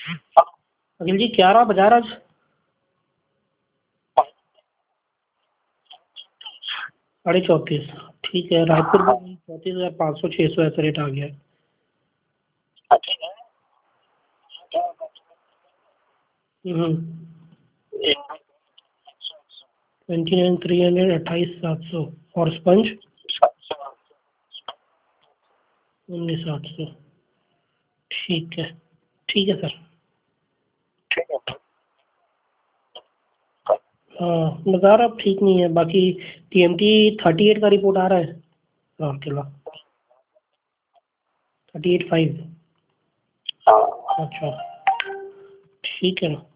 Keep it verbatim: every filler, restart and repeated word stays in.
अखिल जी क्या रहा बाजार आज? साढ़े चौंतीस। ठीक है, रायपुर में चौंतीस हज़ार पाँच सौ छः सौ ऐसा रेट आ गया है। Hmm. Twenty nine three hundred, अट्ठाईस सात सौ। और स्पंज उन्नीस आठ सौ। ठीक है, ठीक है सर। हाँ, बाजार अब ठीक नहीं है। बाकी टीएमटी थर्टी एट का रिपोर्ट आ रहा है राउरकेला। Thirty eight five. अच्छा, ठीक है ना।